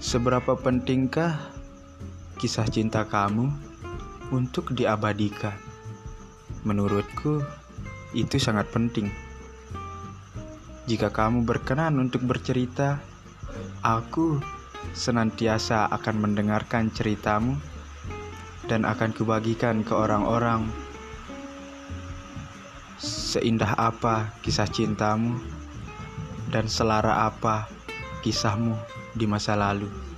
Seberapa pentingkah kisah cinta kamu untuk diabadikan? Menurutku, itu sangat penting. Jika kamu berkenan untuk bercerita, aku senantiasa akan mendengarkan ceritamu dan akan kubagikan ke orang-orang. Seindah apa kisah cintamu dan selara apa kisahmu di masa lalu.